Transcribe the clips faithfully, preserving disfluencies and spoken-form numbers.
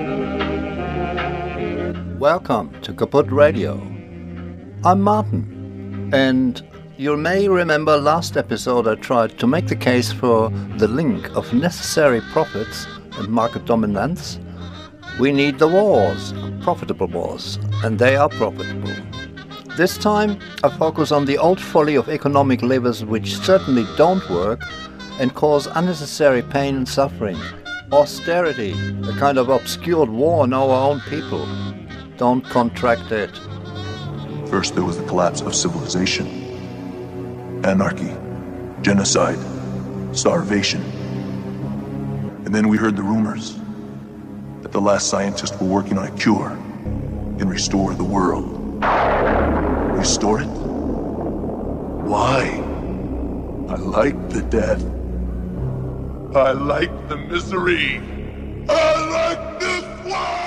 Welcome to Kaput Radio. I'm Martin, and you may remember last episode I tried to make the case for the link of necessary profits and market dominance. We need the wars, profitable wars, and they are profitable. This time I focus on the old folly of economic levers which certainly don't work and cause unnecessary pain and suffering. Austerity, a kind of obscured war on our own people. Don't contract it. First there was the collapse of civilization. Anarchy, genocide, starvation. And then we heard the rumors that the last scientists were working on a cure and restore the world. Restore it? Why? I like the death. I like the misery. I like this world!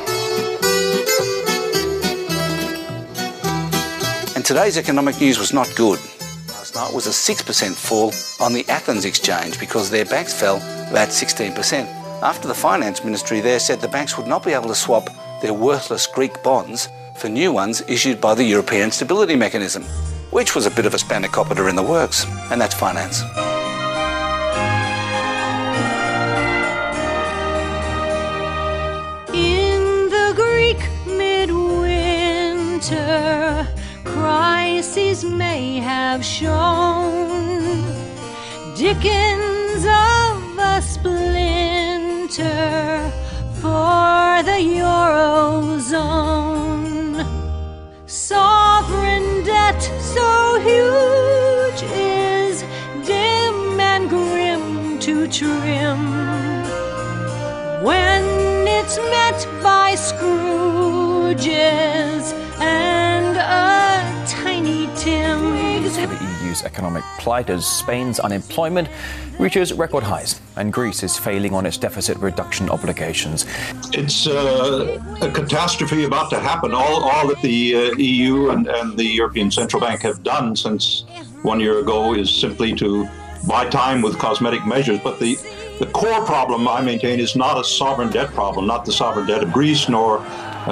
And today's economic news was not good. Last night was a six percent fall on the Athens exchange because their banks fell about sixteen percent. After the finance ministry there said the banks would not be able to swap their worthless Greek bonds for new ones issued by the European Stability Mechanism, which was a bit of a spanakopita in the works, and that's finance. In the Greek midwinter, crises may have shown Dickens of a splinter for the Eurozone. Sovereign debt so huge is dim and grim to trim when it's met by Scrooges and a Tiny Tim. The E U's economic plight as Spain's unemployment reaches record highs and Greece is failing on its deficit reduction obligations. It's uh, a catastrophe about to happen. All, all that the uh, E U and, and the European Central Bank have done since one year ago is simply to buy time with cosmetic measures. But the, the core problem, I maintain, is not a sovereign debt problem, not the sovereign debt of Greece nor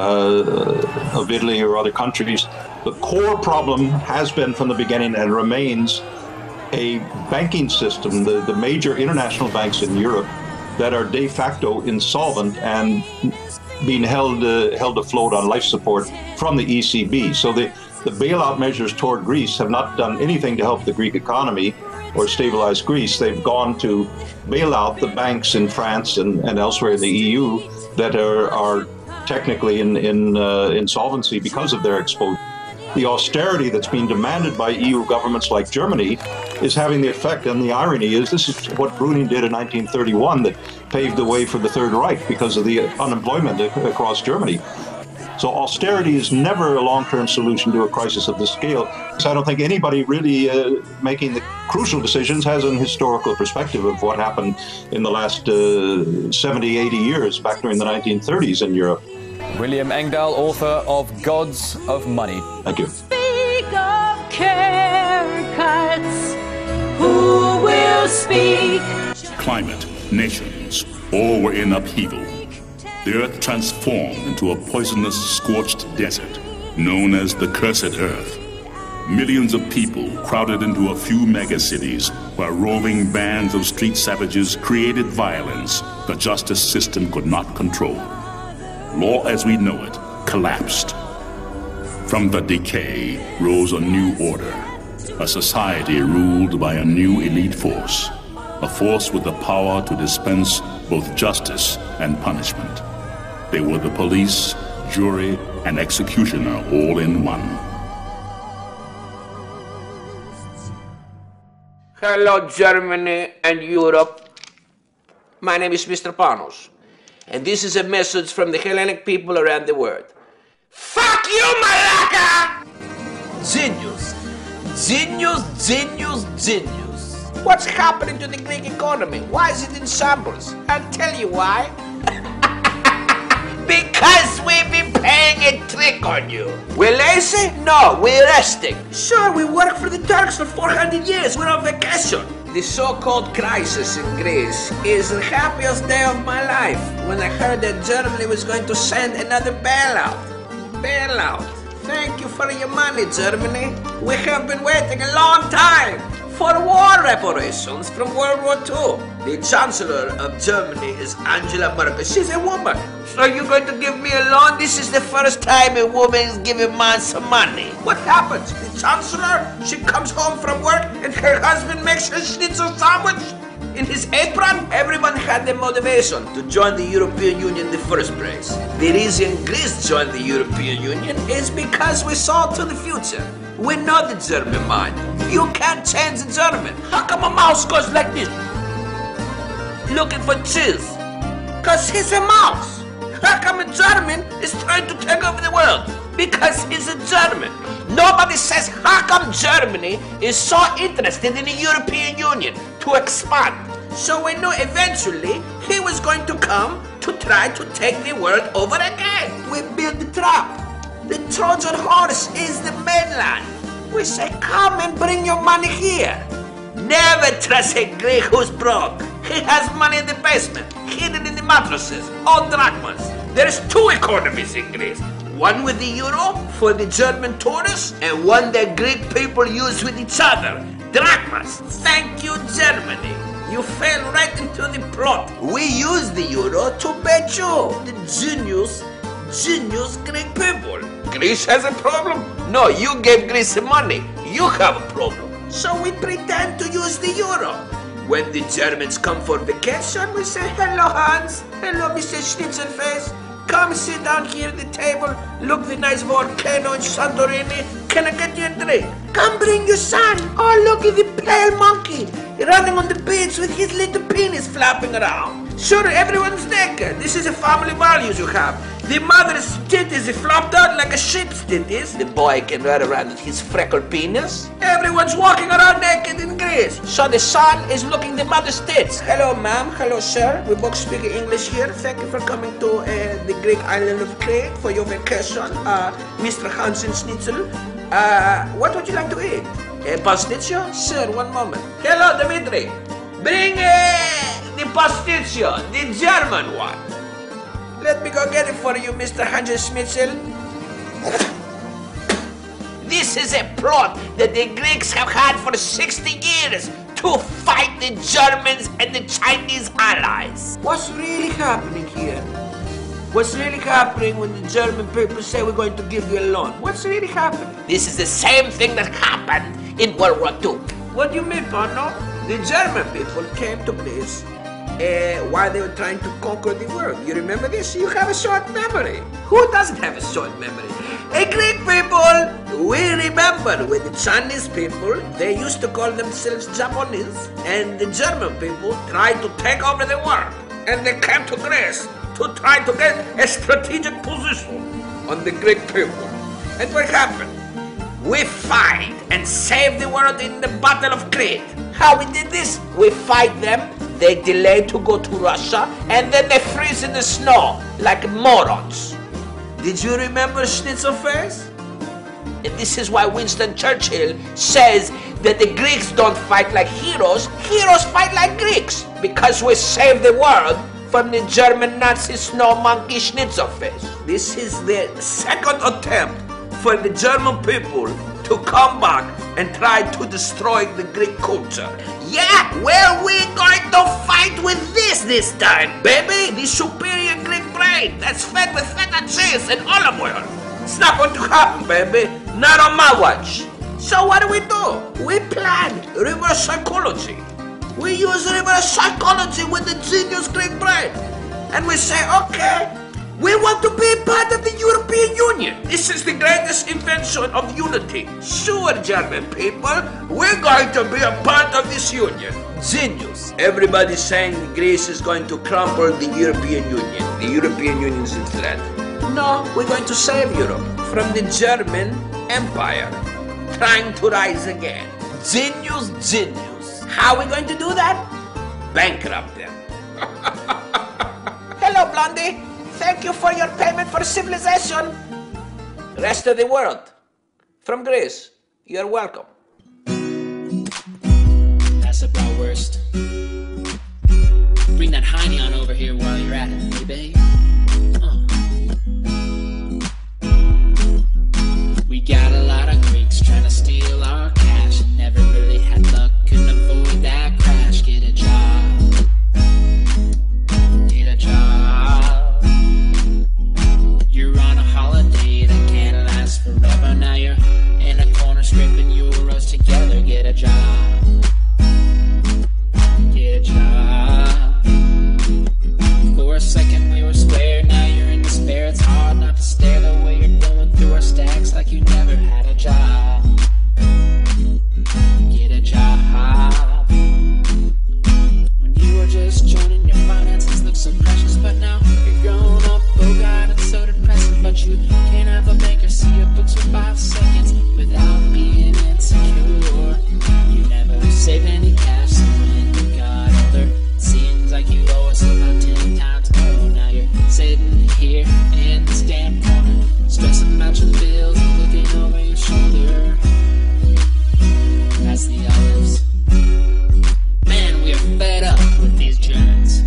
uh, of Italy or other countries. The core problem has been from the beginning and remains a banking system, the, the major international banks in Europe that are de facto insolvent and being held uh, held afloat on life support from the E C B. So the, the bailout measures toward Greece have not done anything to help the Greek economy or stabilize Greece. They've gone to bail out the banks in France and, and elsewhere in the E U that are, are technically in, in uh, insolvency because of their exposure. The austerity that's being demanded by E U governments like Germany is having the effect, and the irony is this is what Brüning did in nineteen thirty-one that paved the way for the Third Reich because of the unemployment across Germany. So austerity is never a long-term solution to a crisis of this scale. So I don't think anybody really uh, making the crucial decisions has an historical perspective of what happened in the last uh, seventy, eighty years back during the nineteen thirties in Europe. William Engdahl, author of Gods of Money. Thank you. Speak of care cuts, who will speak? Climate, nations, all were in upheaval. The earth transformed into a poisonous, scorched desert known as the Cursed Earth. Millions of people crowded into a few megacities where roving bands of street savages created violence the justice system could not control. Law as we know it collapsed. From the decay rose a new order, a society ruled by a new elite force, a force with the power to dispense both justice and punishment. They were the police, jury, and executioner all in one. Hello, Germany and Europe. My name is Mister Panos. And this is a message from the Hellenic people around the world. Fuck you, Malaka! Genius. Genius, genius, genius. What's happening to the Greek economy? Why is it in shambles? I'll tell you why. Because we've been playing a trick on you. We're lazy? No, we're resting. Sure, we worked for the Turks for four hundred years. We're on vacation. the so-called crisis in Greece is the happiest day of my life when I heard that Germany was going to send another bailout. Bailout. Thank you for your money, Germany. We have been waiting a long time for war reparations from World War Two. The Chancellor of Germany is Angela Merkel. She's a woman. So you're going to give me a loan? This is the first time a woman is giving man some money. What happens? The Chancellor, she comes home from work and her husband makes her schnitzel sandwich in his apron. Everyone had the motivation to join the European Union in the first place. The reason Greece joined the European Union is because we saw to the future. We know the German mind. You can't change the German. How come a mouse goes like this? Looking for cheese. Because he's a mouse. How come a German is trying to take over the world? Because he's a German. Nobody says how come Germany is so interested in the European Union to expand. So we knew eventually he was going to come to try to take the world over again. We built the trap. The Trojan horse is the mainland. We say, come and bring your money here. Never trust a Greek who's broke. He has money in the basement, hidden in the mattresses, all drachmas. There's two economies in Greece. One with the euro for the German tourists, and one that Greek people use with each other. Drachmas. Thank you, Germany. You fell right into the plot. We use the euro to bet you, the genius, genius Greek people. Greece has a problem? No, you gave Greece the money. You have a problem. So we pretend to use the euro. When the Germans come for vacation, we say, hello, Hans. Hello, Mister Schnitzelface. Come sit down here at the table. Look the nice volcano in Santorini. Can I get you a drink? Come bring your son. Oh, look at the pale monkey running on the beach with his little penis flapping around. Sure, everyone's naked. This is a family values you have. The mother's titties is flopped out like a sheep's titties. The boy can run around with his freckled penis. Everyone's walking around naked in Greece. So the son is looking the mother's tits. Hello, ma'am. Hello, sir. We both speak English here. Thank you for coming to uh, the Greek island of Crete for your vacation. Uh, Mister Hansen Schnitzel. Uh, what would you like to eat? A pasticcio? Sir, one moment. Hello, Dimitri. Bring uh, the pasticcio, the German one. Let me go get it for you, Mister Hansen Schnitzel. This is a plot that the Greeks have had for sixty years to fight the Germans and the Chinese allies. What's really happening here? What's really happening when the German people say we're going to give you a loan? What's really happening? This is the same thing that happened in World War Two. What do you mean, Pano? The German people came to Greece uh, while they were trying to conquer the world. You remember this? You have a short memory. Who doesn't have a short memory? A Greek people, we remember with the Chinese people, they used to call themselves Japanese, and the German people tried to take over the world. And they came to Greece to try to get a strategic position on the Greek people. And what happened? We fight and save the world in the Battle of Crete. How we did this? We fight them, they delay to go to Russia, and then they freeze in the snow like morons. Did you remember Schnitzelface? And this is why Winston Churchill says that the Greeks don't fight like heroes, heroes fight like Greeks, because we save the world from the German Nazi snow monkey Schnitzelface. This is the second attempt for the German people to come back and try to destroy the Greek culture. Yeah, well, we're going to fight with this this time, baby. The superior Greek brain that's fed with feta cheese and olive oil. It's not going to happen, baby. Not on my watch. So what do we do? We plan reverse psychology. We use reverse psychology with the genius Greek brain. And we say, okay, we want to be part of the European Union. This is the greatest invention of unity. Sure, German people, we're going to be a part of this union. Genius. Everybody's saying Greece is going to crumble the European Union. The European Union is in threat. No, we're going to save Europe from the German Empire, trying to rise again. Genius, genius. How are we going to do that? Bankrupt them. Hello, Blondie. Thank you for your payment for civilization. Rest of the world. From Greece, you're welcome. Das that's a bratwurst. Bring that hiney on over here while you're at it, hey babe. Uh. We got a lot of Greeks trying to steal our cash. Never really had luck, couldn't avoid that crash. Get a job. Get a job. You're on a holiday that can't last forever. Now you're in a corner stripping euros together. Get a job. Get a job. For a second we were square, now you're in despair. It's hard not to stare the way you're going through our stacks like you never had a job. Get a job. When you were just joining, your finances look so precious, but now you're grown up. Oh God, it's so depressing. But you can't have a banker see your books for five seconds without being insecure. You never save any cash, so when you got older, it seems like you owe us about ten times more. Now you're sitting here in this damn corner, stressing about your bills and looking over your shoulder. That's the olives. Man, we're fed up with these Germans.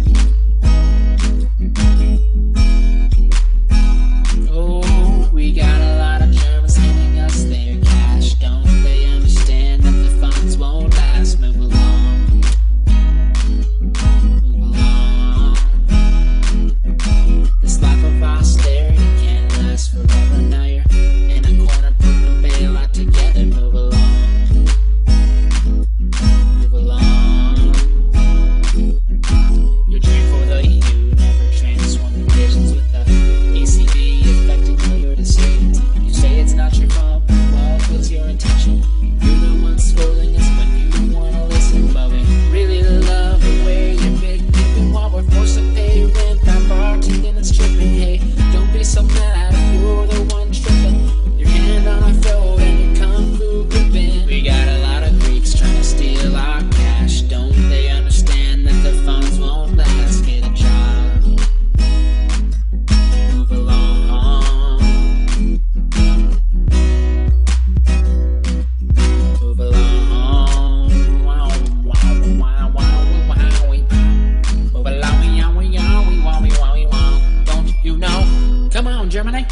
Oh, we got a lot of Germans handing us their cash. Don't they understand that the funds won't last? Move along. Move along. This life of austerity can't last forever. Now you're in a corner putting a bailout together. Move along. Move along. Your dream for the E U never transformed relations with the E C B affecting all your decisions. You say it's not your fault, but what was your intention? You're the one scolding us, but you don't wanna listen. But we really love the way you're big dipping while we're forced to pay rent by bartending and stripping. Hey, don't be so mad if you're the one tripping. Your hand on our throat and your kung fu gripping. We got a lot of Greeks trying to steal our cash. Don't they understand that the funds won't last? Get a job. Move along. Move along. Wow, wow, wow, wow, wow, wow. Move along, yow, yow, wow, wow, wow. Don't you know? Come on, Germany.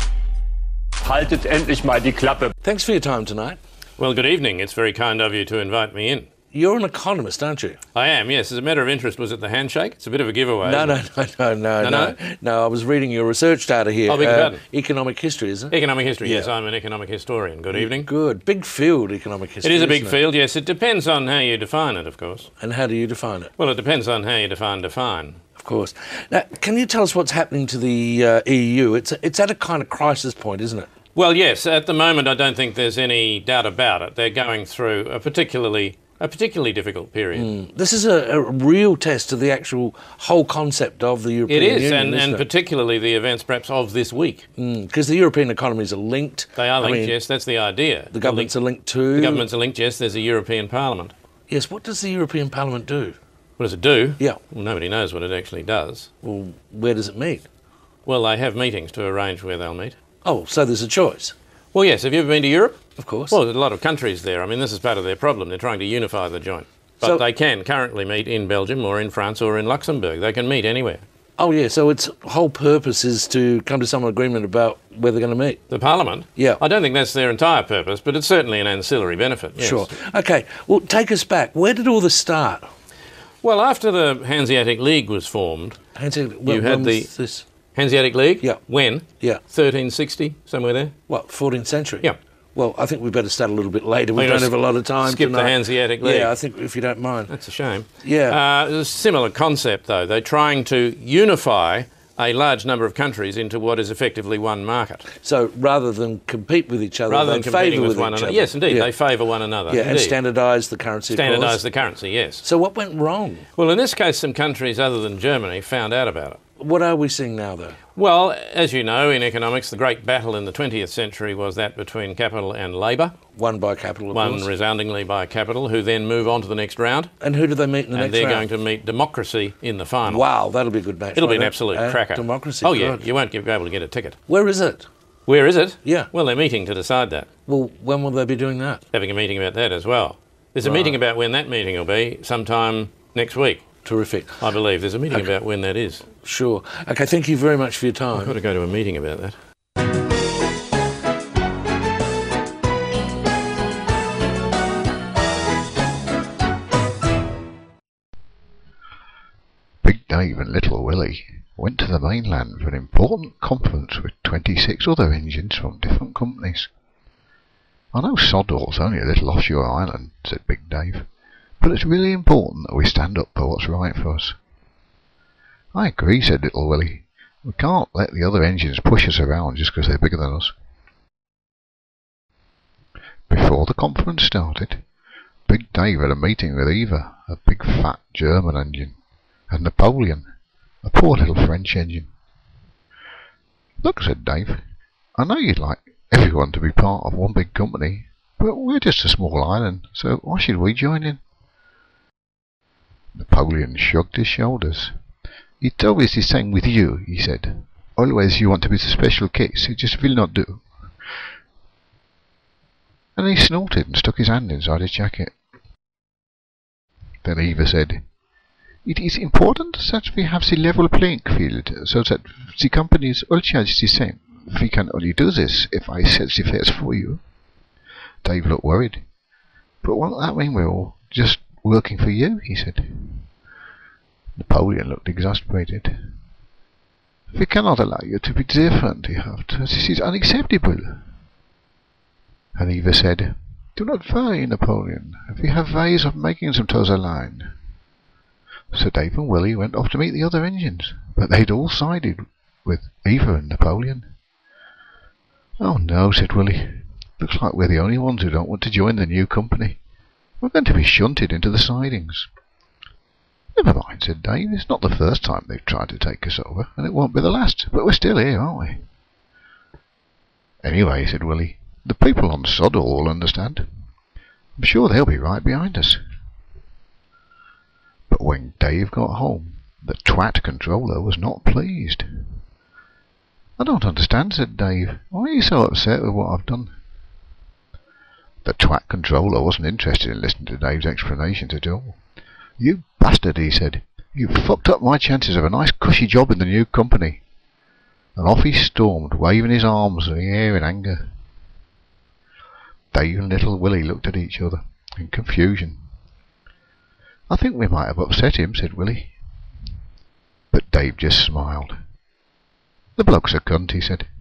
Haltet endlich mal die Klappe. Thanks for your time tonight. Well, good evening. It's very kind of you to invite me in. You're an economist, aren't you? I am, yes. As a matter of interest, was it the handshake? It's a bit of a giveaway. No, no, isn't no, it? no, no, No, no, no? no. I was reading your research data here. Oh, beg your pardon. Economic history, isn't it? Economic history, yes. Yeah. I'm an economic historian. Good evening. Good. Big field, economic history. It is a big isn't it? field, yes. It depends on how you define it, of course. And how do you define it? Well, it depends on how you define define. Of course. Now, can you tell us what's happening to the uh, E U? It's it's at a kind of crisis point, isn't it? Well, yes. At the moment, I don't think there's any doubt about it. They're going through a particularly a particularly difficult period. Mm. This is a, a real test of the actual whole concept of the European It is, Union, and, isn't and it? particularly the events perhaps of this week. Because the European economies are linked. They are I linked, mean, yes. That's the idea. The governments are linked too. The governments are linked, yes. There's a European Parliament. Yes. What does the European Parliament do? What does it do? Yeah. Well, nobody knows what it actually does. Well, where does it meet? Well, they have meetings to arrange where they'll meet. Oh, so there's a choice. Well, yes. Have you ever been to Europe? Of course. Well, there's a lot of countries there. I mean, this is part of their problem. They're trying to unify the joint. But So- they can currently meet in Belgium or in France or in Luxembourg. They can meet anywhere. Oh, yeah, so its whole purpose is to come to some agreement about where they're going to meet. The Parliament? Yeah. I don't think that's their entire purpose, but it's certainly an ancillary benefit, yes. Sure. Okay, well, take us back. Where did all this start? Well, after the Hanseatic League was formed, Hanseatic, you when, had when the was this? Hanseatic League? Yeah. When? Yeah. thirteen sixty, somewhere there? What, fourteenth century? Yeah. Well, I think we better start a little bit later. We Oh, you don't know, have a lot of time skip the tonight. Hanseatic League. Yeah, I think if you don't mind. That's a shame. Yeah. Uh, it's a similar concept, though. They're trying to unify a large number of countries into what is effectively one market. So rather than compete with each other, Rather they than competing favour with, with one each another. other. Yes, indeed. Yeah. They favour one another. Yeah, and indeed. standardise the currency, of course. Standardise the currency, yes. So what went wrong? Well, in this case, some countries other than Germany found out about it. What are we seeing now, though? Well, as you know, in economics, the great battle in the twentieth century was that between capital and labour. Won by capital, of Won course. resoundingly by capital, who then move on to the next round. And who do they meet in the and next they're round? going to meet democracy in the final. Wow, that'll be a good match. It'll be won't an it? absolute Uh, cracker. Democracy. Oh, yeah. good. You won't be able to get a ticket. Where is it? Where is it? Yeah. Well, they're meeting to decide that. Well, when will they be doing that? Having a meeting about that as well. There's a Right. meeting about when that meeting will be sometime next week. Terrific. I believe there's a meeting Okay. about when that is. Sure. Okay, thank you very much for your time. I've got to go to a meeting about that. Big Dave and Little Willie went to the mainland for an important conference with twenty-six other engines from different companies. I know Sodor's only a little offshore island, said Big Dave, but it's really important that we stand up for what's right for us. I agree, said Little Willie. We can't let the other engines push us around just because they're bigger than us. Before the conference started, Big Dave had a meeting with Eva, a big fat German engine, and Napoleon, a poor little French engine. Look, said Dave, I know you'd like everyone to be part of one big company, but we're just a small island, so why should we join in? Napoleon shrugged his shoulders. It's always the same with you, he said. Always you want to be the special case, it just will not do. And he snorted and stuck his hand inside his jacket. Then Eva said, It is important that we have the level playing field, so that the companies all charge the same. We can only do this if I set the fares for you. Dave looked worried. But won't that mean we're all just working for you? He said. Napoleon looked exasperated. We cannot allow you to be different, he huffed. This is unacceptable. And Eva said, Do not worry, Napoleon. We have ways of making them toe the line. So Dave and Willie went off to meet the other engines, but they'd all sided with Eva and Napoleon. Oh no, said Willie. Looks like we're the only ones who don't want to join the new company. We're going to be shunted into the sidings. Never mind, said Dave. It's not the first time they've tried to take us over, and it won't be the last, but we're still here, aren't we? Anyway, said Willie, the people on Sodor will understand. I'm sure they'll be right behind us. But when Dave got home, the twat controller was not pleased. I don't understand, said Dave. Why are you so upset with what I've done? The twat controller wasn't interested in listening to Dave's explanations at all. You bastard, he said. You fucked up my chances of a nice cushy job in the new company. And off he stormed, waving his arms in the air in anger. Dave and Little Willie looked at each other in confusion. I think we might have upset him, said Willie. But Dave just smiled. The bloke's a cunt, he said.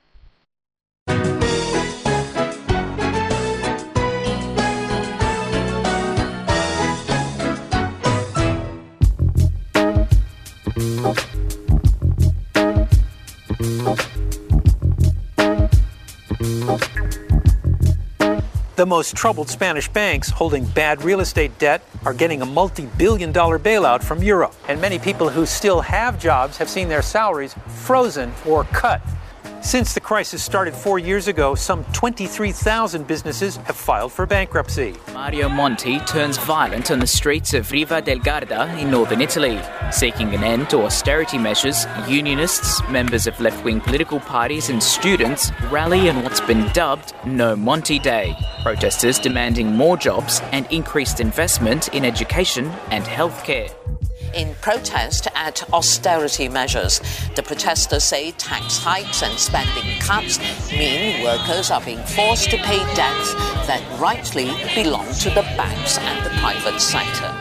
The most troubled Spanish banks holding bad real estate debt are getting a multi-billion dollar bailout from Europe. And many people who still have jobs have seen their salaries frozen or cut. Since the crisis started four years ago, some twenty-three thousand businesses have filed for bankruptcy. Mario Monti turns violent on the streets of Riva del Garda in northern Italy. Seeking an end to austerity measures, unionists, members of left-wing political parties and students rally on what's been dubbed No Monti Day. Protesters demanding more jobs and increased investment in education and healthcare. In protest at austerity measures, the protesters say tax hikes and spending cuts mean workers are being forced to pay debts that rightly belong to the banks and the private sector.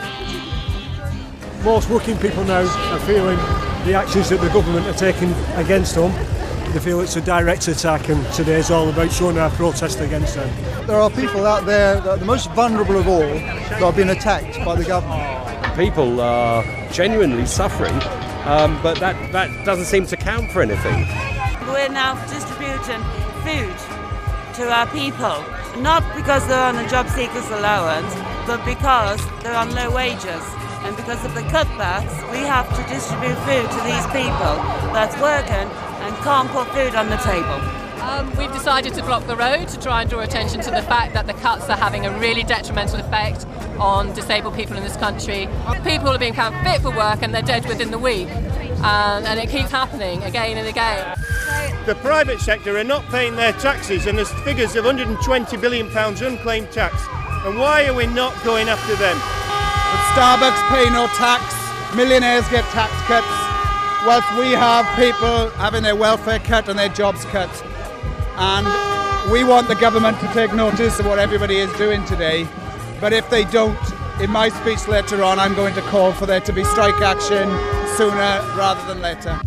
Most working people now are feeling the actions that the government are taking against them. They feel it's a direct attack, and today's all about showing our protest against them. There are people out there that are the most vulnerable of all that are being attacked by the government. People are genuinely suffering, um, but that, that doesn't seem to count for anything. We're now distributing food to our people, not because they're on a job seekers allowance, but because they're on low wages. And because of the cutbacks, we have to distribute food to these people that's working and can't put food on the table. Um, we've decided to block the road to try and draw attention to the fact that the cuts are having a really detrimental effect on disabled people in this country. People are being found fit for work and they're dead within the week. Um, and it keeps happening again and again. The private sector are not paying their taxes, and there's figures of one hundred twenty billion pounds unclaimed tax And why are we not going after them? But Starbucks pay no tax, millionaires get tax cuts, whilst we have people having their welfare cut and their jobs cut. And we want the government to take notice of what everybody is doing today. But if they don't, in my speech later on, I'm going to call for there to be strike action sooner rather than later.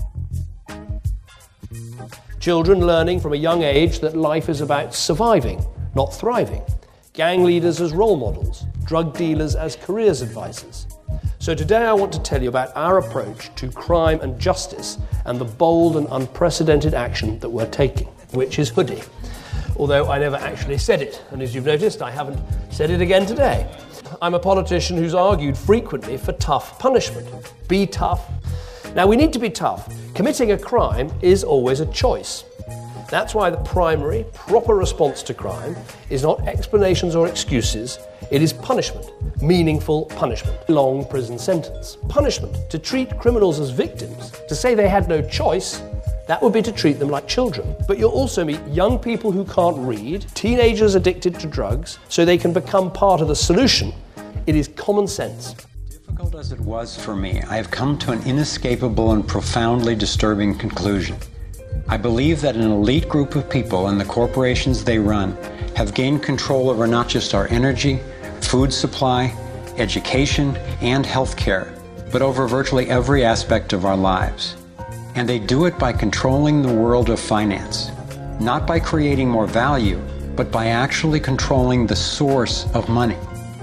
Children learning from a young age that life is about surviving, not thriving. Gang leaders as role models, drug dealers as careers advisors. So today I want to tell you about our approach to crime and justice and the bold and unprecedented action that we're taking, which is hoodie. Although I never actually said it, and as you've noticed, I haven't said it again today. I'm a politician who's argued frequently for tough punishment. Be tough. Now, we need to be tough. Committing a crime is always a choice. That's why the primary, proper response to crime is not explanations or excuses, it is punishment, meaningful punishment, long prison sentence. Punishment, to treat criminals as victims, to say they had no choice, that would be to treat them like children. But you'll also meet young people who can't read, teenagers addicted to drugs, so they can become part of the solution. It is common sense. Difficult as it was for me, I have come to an inescapable and profoundly disturbing conclusion. I believe that an elite group of people and the corporations they run have gained control over not just our energy, food supply, education, and healthcare, but over virtually every aspect of our lives. And they do it by controlling the world of finance, not by creating more value, but by actually controlling the source of money.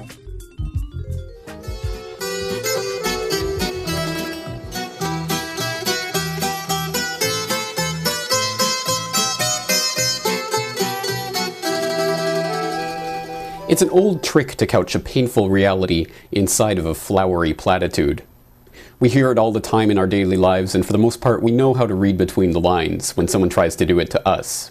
It's an old trick to couch a painful reality inside of a flowery platitude. We hear it all the time in our daily lives, and for the most part, we know how to read between the lines when someone tries to do it to us.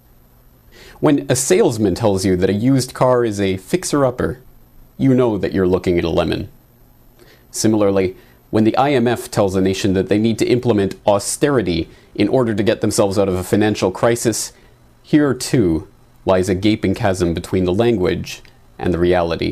When a salesman tells you that a used car is a fixer-upper, you know that you're looking at a lemon. Similarly, when the I M F tells a nation that they need to implement austerity in order to get themselves out of a financial crisis, here too lies a gaping chasm between the language and the reality.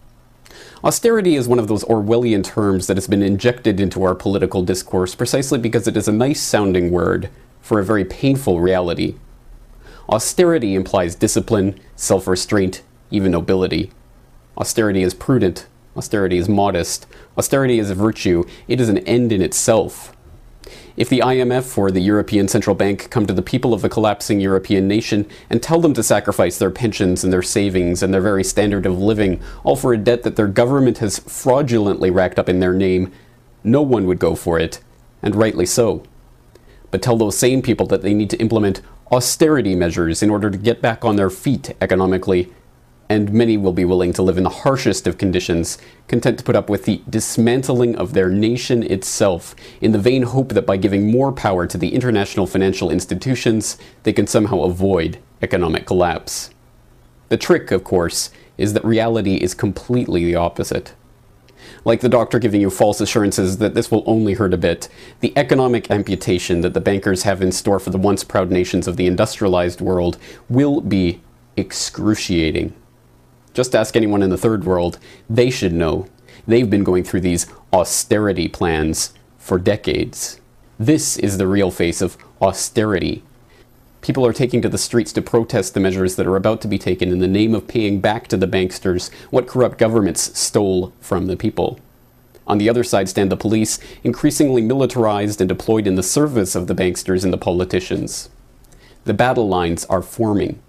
Austerity is one of those Orwellian terms that has been injected into our political discourse precisely because it is a nice-sounding word for a very painful reality. Austerity implies discipline, self-restraint, even nobility. Austerity is prudent. Austerity is modest. Austerity is a virtue. It is an end in itself. If the I M F or the European Central Bank come to the people of a collapsing European nation and tell them to sacrifice their pensions and their savings and their very standard of living, all for a debt that their government has fraudulently racked up in their name, no one would go for it, and rightly so. But tell those same people that they need to implement austerity measures in order to get back on their feet economically, and many will be willing to live in the harshest of conditions, content to put up with the dismantling of their nation itself, in the vain hope that by giving more power to the international financial institutions, they can somehow avoid economic collapse. The trick, of course, is that reality is completely the opposite. Like the doctor giving you false assurances that this will only hurt a bit, the economic amputation that the bankers have in store for the once proud nations of the industrialized world will be excruciating. Just ask anyone in the third world, they should know. They've been going through these austerity plans for decades. This is the real face of austerity. People are taking to the streets to protest the measures that are about to be taken in the name of paying back to the banksters what corrupt governments stole from the people. On the other side stand the police, increasingly militarized and deployed in the service of the banksters and the politicians. The battle lines are forming.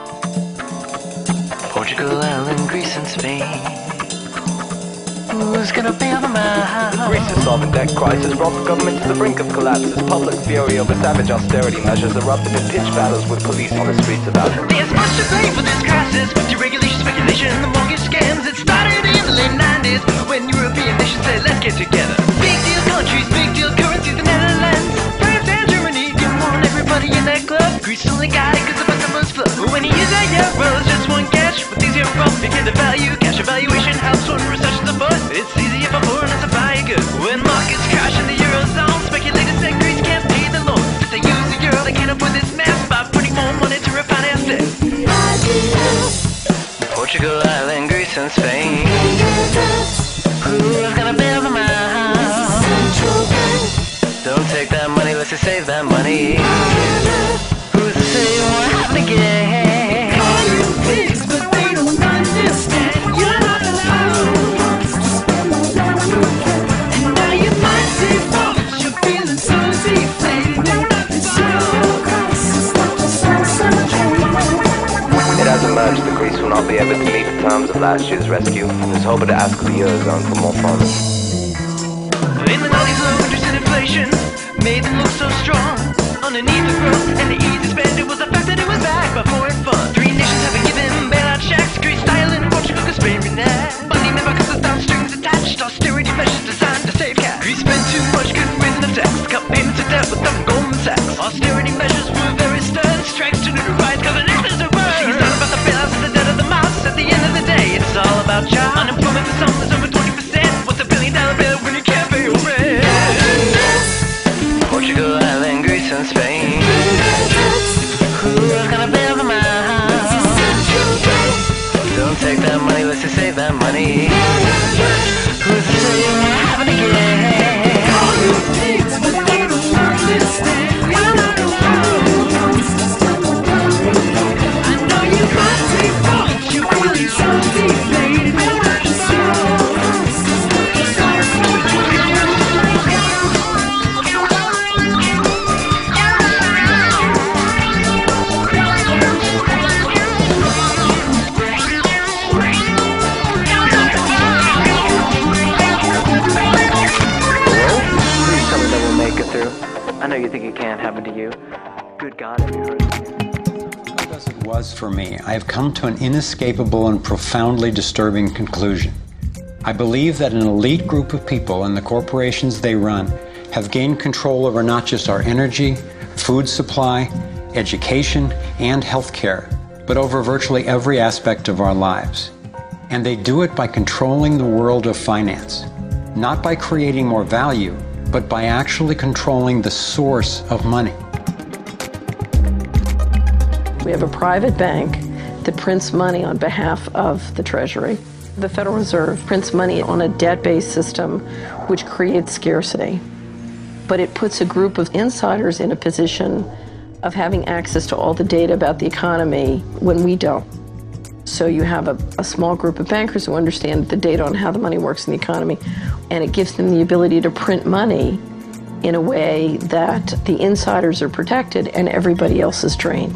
Portugal, Ireland, Greece and Spain. Who's gonna bail them out? Greece's sovereign debt crisis brought the government to the brink of collapse as public fury over savage austerity measures erupted in pitched battles with police on the streets of Athens. There's much to blame for this crisis, with deregulation, speculation, and the mortgage scams. It started in the late nineties when European nations said, let's get together. Big deal countries, big deal currencies, the Netherlands, France and Germany didn't want everybody in that club. Greece only got it cause the customers flood. When you use that euros, just one cash, with these euros begin to value. Cash evaluation helps when recessions are bust. It's easier for foreigners to buy goods. When markets crash in the eurozone, speculators said Greece can't pay the loans. If they use the euro, they can't avoid this mess by putting more money to refinance debt. Portugal, Ireland, Greece, and Spain. Who's gonna build them out? Don't take that money, let's just save that money. Who's to say it won't happen again? Call you pigs, but they don't understand. You're not alone. And now you might say, folks, you're feeling so deflated. No, nothing so. It has emerged that Greece will not be able to meet the terms of last year's rescue and is hoping to ask the Eurozone for more funds. In the nineties, low interest and inflation made them look so strong. Underneath the growth and the easy spend, it was the fact that it was back but more in fun. Three nations have been given bailout checks: Greece, Ireland, Portugal, Spain, that. Money never comes without strings attached. Austerity measures designed to save cash. Greece spent too much, couldn't raise enough tax. Cut payments to debt with them Goldman Sachs. Austerity measures were very stern. Strikes to new rise, cause the neighbors are burned. She's not about the bailouts and the debt of the mouse. At the end of the day, it's all about job. Unemployment for some is over twenty percent. What's a billion dollar bill when you can't pay your rent? Portugal, Ireland, Greece, and Spain. Who's gonna bail them out? Don't take that money, let's just save that money. Who's to say it won't happen again? Call you pigs, but they don't understand. You're not alone. I know you might take fault, you're feeling so deflated. No, not I know you think it can't happen to you. Good God, have you heard? As it was for me, I have come to an inescapable and profoundly disturbing conclusion. I believe that an elite group of people and the corporations they run have gained control over not just our energy, food supply, education, and healthcare, but over virtually every aspect of our lives. And they do it by controlling the world of finance, not by creating more value, but by actually controlling the source of money. We have a private bank that prints money on behalf of the Treasury. The Federal Reserve prints money on a debt-based system which creates scarcity. But it puts a group of insiders in a position of having access to all the data about the economy when we don't. So you have a, a small group of bankers who understand the data on how the money works in the economy, and it gives them the ability to print money in a way that the insiders are protected and everybody else is drained.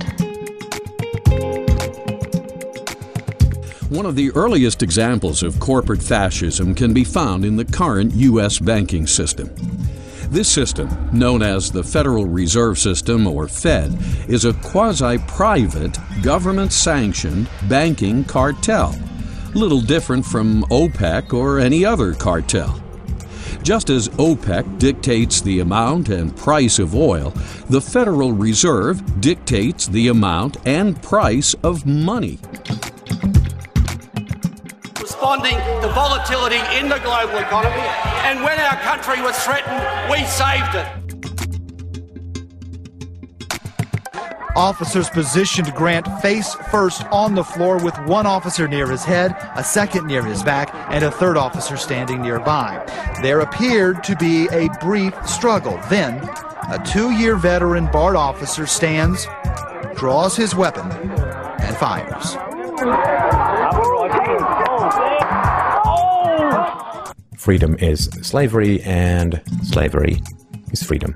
One of the earliest examples of corporate fascism can be found in the current U S banking system. This system, known as the Federal Reserve System, or Fed, is a quasi-private, government-sanctioned banking cartel, little different from OPEC or any other cartel. Just as OPEC dictates the amount and price of oil, the Federal Reserve dictates the amount and price of money. Responding to volatility in the global economy, and when our country was threatened, we saved it. Officers positioned Grant face first on the floor with one officer near his head, a second near his back, and a third officer standing nearby. There appeared to be a brief struggle. Then, a two-year veteran BART officer stands, draws his weapon, and fires. Freedom is slavery, and slavery is freedom.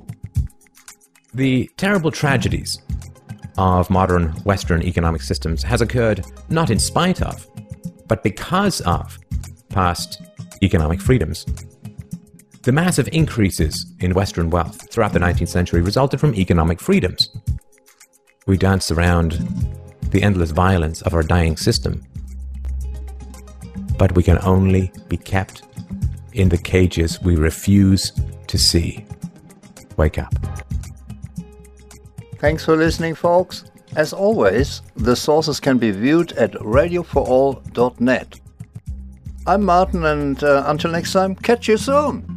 The terrible tragedies of modern Western economic systems has occurred not in spite of, but because of past economic freedoms. The massive increases in Western wealth throughout the nineteenth century resulted from economic freedoms. We dance around the endless violence of our dying system, but we can only be kept in the cages we refuse to see. Wake up. Thanks for listening, folks. As always, the sources can be viewed at radio for all dot net. I'm Martin, and uh, until next time, catch you soon!